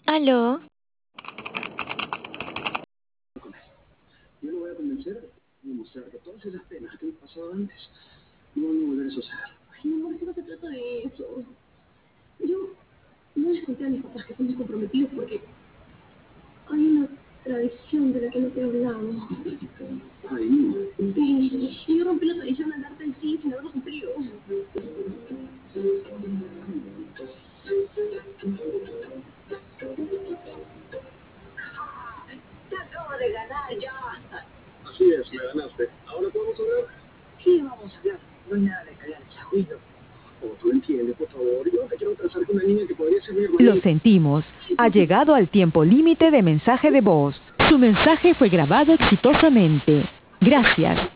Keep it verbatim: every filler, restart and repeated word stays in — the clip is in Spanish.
Aló, Con él. Yo lo voy a convencer y demostrar que todas esas penas que hemos pasado antes no van a volver a suceder. Ay, mi amor, es que no se trata de eso. Yo no les conté a mis papás que estamos comprometidos porque hay una tradición de la que no te he hablado. Ay, no. Sí, y yo rompí la tradición al darte el sí sin haberlo cumplido. Te acabo de ganar ya. Así es, me ganaste. ¿Ahora podemos hablar? ¿Qué vamos a hablar? No hay nada de callar el chagüino. Como tú entiendes, por favor. Yo no te quiero casar con una niña que podría ser mi Lo hermanita. sentimos. Ha llegado al tiempo límite de mensaje de voz. Su mensaje fue grabado exitosamente. Gracias.